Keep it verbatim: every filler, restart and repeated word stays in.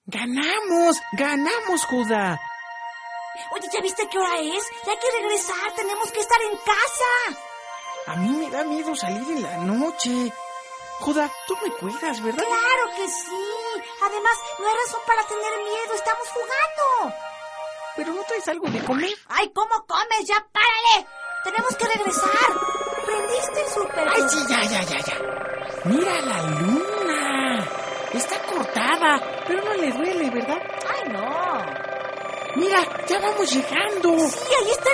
¡Ganamos! ¡Ganamos, Judá! Oye, ¿ya viste qué hora es? Ya hay que regresar, tenemos que estar en casa. A mí me da miedo salir en la noche. Judá, tú me cuidas, ¿verdad? Claro que sí. Además, no hay razón para tener miedo, estamos jugando. ¿Pero no traes algo de comer? ¡Ay, cómo comes! ¡Ya párale! Tenemos que regresar. ¿Prendiste el súper? ¡Ay, sí, ya, ya, ya, ya! ¡Mira la luna! Está cortada, pero no le duele, ¿verdad? ¡Ay, no! ¡Mira, ya vamos llegando! Sí, ahí está